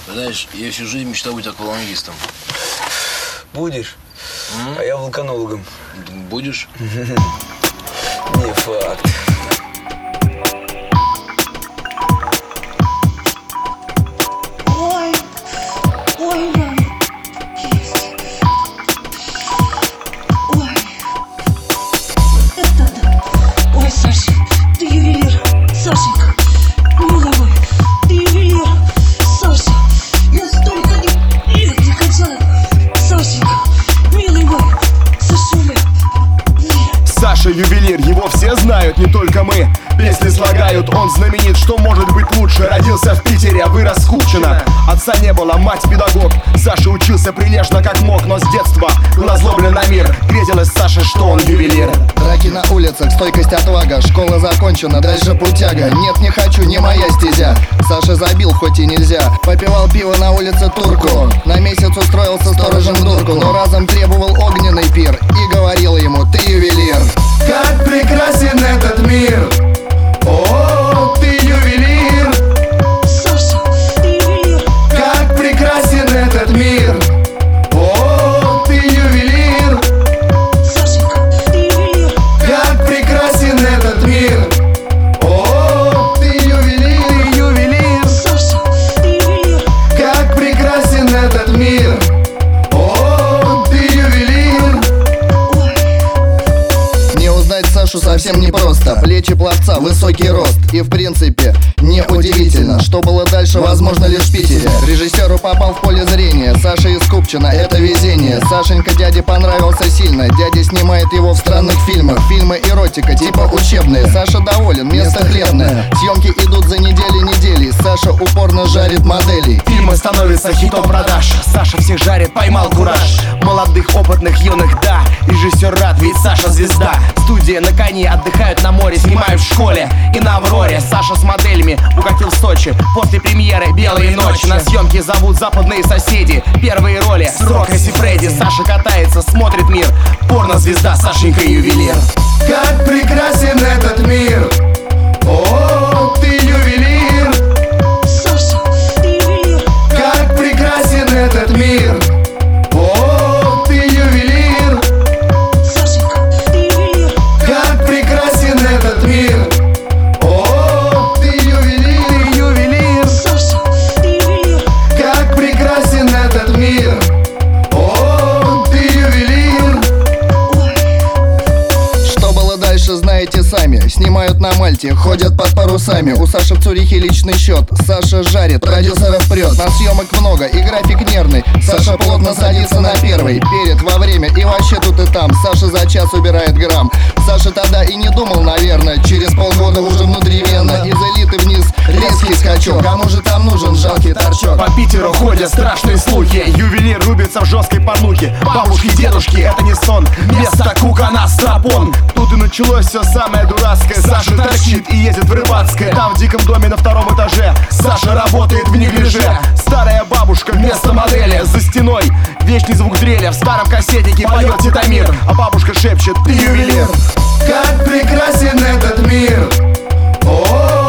Знаешь, я всю жизнь мечтал быть аквалангистом. Будешь? А я вулканологом. Будешь? Не факт. Ой, мама, есть. Ой, это да. Ой, Саша, ты ювелир. Сашенька, милый мой, ты ювелир. Саша, я столько лет не качала. Сашенька, милый мой, Сашуля. Саша ювелир, его все знают, не только мы. Песни слагают, он знаменит, что может быть лучше. Родился в Питере, а вырос в Купчино. Отца не было, мать педагог. Саша учился прилежно как мог, но с детства был озлоблен на мир. Грезилось Саше, что он ювелир. Драки на улицах, стойкость, отвага. Школа закончена, дальше путяга. Нет, не хочу, не моя стезя. Саша забил, хоть и нельзя. Попивал пиво на улице Турку. На месяц устроился сторожем в дурку. Но разом требовал огненный пир. И говорил ему: ты ювелир. Как прекрасен этот мир! О, ты ювелир! Саша, ты ювелир. Как прекрасен этот мир! О, ты ювелир! Сашенька, ты ювелир. Как прекрасен этот мир! О, ты ювелир! Ты ювелир! Саша, ты ювелир. Как прекрасен этот мир! О, ты ювелир! Не узнать Сашу совсем непросто. Плечи пловца, высокий рост. И в принципе неудивительно, что было дальше, возможно, лишь в Питере. Режиссеру попал в поле зрения Саша из Купчино, это везение. Сашенька дяде понравился сильно. Дядя снимает его в странных фильмах. Фильмы эротика, типа учебные. Саша доволен, место хлебное. Съемки идут за недели. Саша упорно жарит моделей. Фильмы становятся хитом продаж. Саша всех жарит, поймал кураж. Молодых, опытных, юных, да. Режиссер рад, ведь Саша звезда. Студия на коне, отдыхают на море. Снимают в школе и на Авроре. Саша с моделями укатил в Сочи. После премьеры «Белые ночи» на съемки зовут западные соседи. Первые роли с Рокси Фредди. Саша катается, смотрит мир. Порно-звезда, Сашенька ювелир. Как прекрасен этот мир! О, ты ювелир! Саша, ты ювелир. Как прекрасен этот мир! О, ты ювелир! Сашенька, ты ювелир. Как прекрасен этот мир! О, ты ювелир! Ты ювелир! Саша, ты ювелир. Как прекрасен этот мир! О, ты ювелир! Что было дальше, знаете сами. Снимают на Мальте, ходят под парусами. У Саши в Цюрихе личный счет. Саша жарит, продюсеров прет. На съемок много и график нервный. Саша плотно садится на первый. Перед, во время и вообще тут и там. Саша за час убирает грамм. Саша тогда и не думал, наверное. Через полгода уже внутривенно. Из элиты вниз резкий скачок. Кому же там нужен жалкий торчок? По Питеру ходят страшные слухи. Ювелир рубится в жесткой порнухе. Бабушки, дедушки, это не сон. Место кукана стропон. Тут и началось все самое дурацкое. Саша торчит и едет в Рыбацкое. Там в диком доме на втором этаже Саша работает в неглиже. Старая бабушка вместо модели. За стеной вечный звук дрели. В старом кассетнике поет Титамир. А бабушка шепчет: ты ювелир. Как прекрасен этот мир! О,